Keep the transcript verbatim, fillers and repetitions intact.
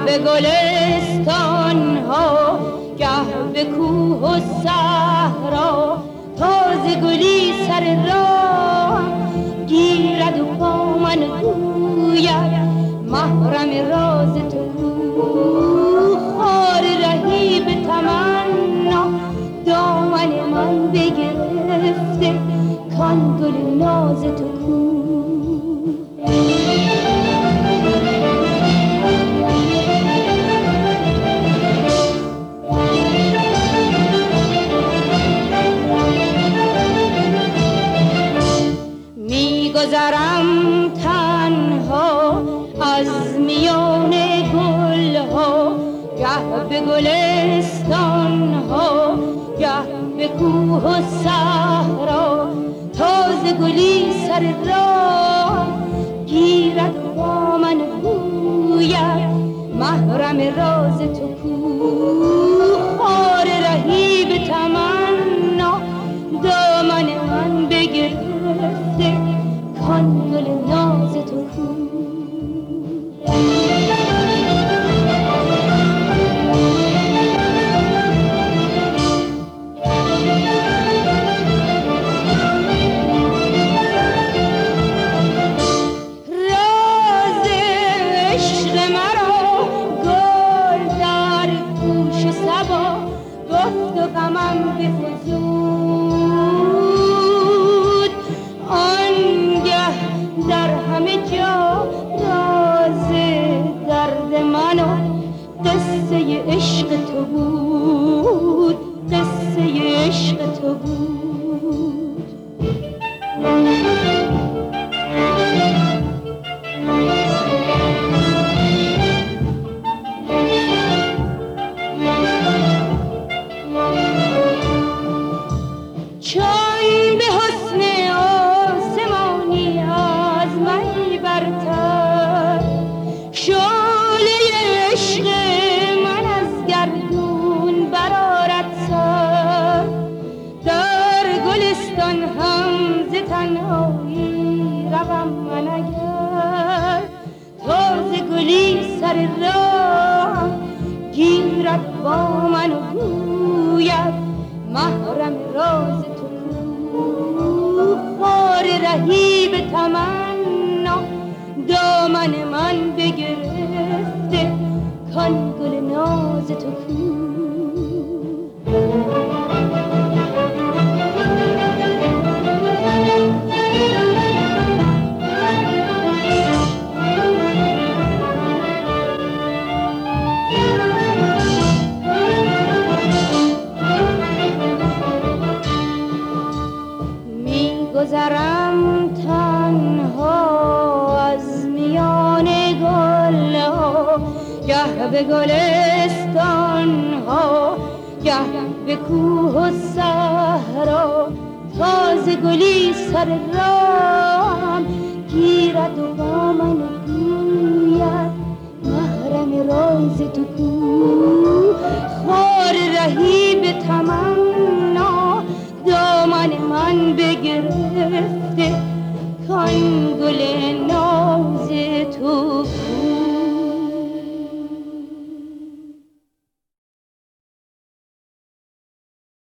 به گلستان ها گه به کوه و صحرا، تازه گلی سر راه گیرد و با من گوید محرم راز تو کو. خار رهی به تمنا دامن من بگرفته، کان گل ناز تو کو. میگذرم تنها از میان گل ها، گه به گلستان ها گه به کوه و صحرا، تازه گلی سر راه گیرد و با من گوید محرم راز تو کو. خار رهی به تمنا دامن من بگرفته، کان گل ناز تو کو. عشق تو بود، قصه عشق تو بود. چون به حسن آسمانی از من برتر، شعله عشق گردون برآرد سر. در گلستان هم ز تنهایی روم من اگر، تازه گلی سر راه گیرد با من و گوید محرم راز تو کو. خار رهی به تمنا دامن من بگرفته، کان گل ناز تو کو. میگذرم تنها از میان گل ها، گه به گلستان ها گه به کوه و صحرا، تازه گلی سر راهم گیرد و با من